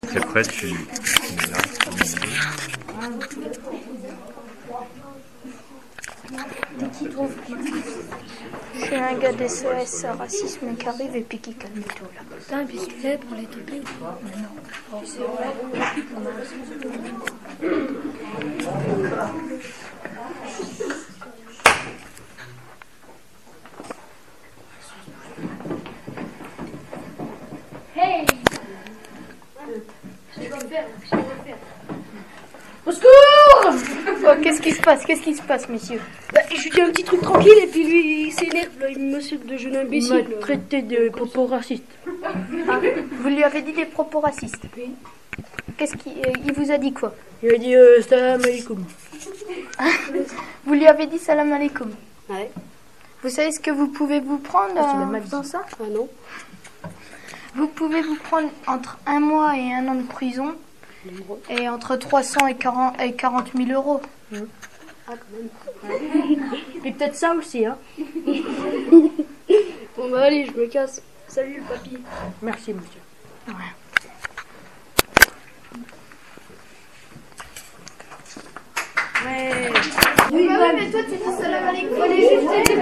C'est prêt, tu mets là. Je suis un gars d'SOS racisme qui arrive et puis qui calme tout là. T'as un pistolet pour les TP ou quoi? Non. C'est vrai. Hey! Je vais refaire. Au secours! Oh, qu'est-ce qui se passe? Qu'est-ce qui se passe, messieurs? Bah, je lui dis un petit truc tranquille et puis lui il s'énerve, là, il me saute de jeune imbécile. Il m'a traité de propos racistes. Ah, vous lui avez dit des propos racistes? Oui. Qu'est-ce qu'il il vous a dit quoi? Il a dit salam alaikum. Vous lui avez dit salam alaikum. Ouais. Vous savez ce que vous pouvez vous prendre Ah, c'est la en magie. faisant ça? Ah non. Vous pouvez vous prendre entre 1 mois et 1 an de prison et entre 300 et 40 000 euros. Ah quand même. Et peut-être ça aussi, hein. Bon bah allez, je me casse. Salut le papy. Merci, monsieur. Oui, mais toi tu dis salam alaikum.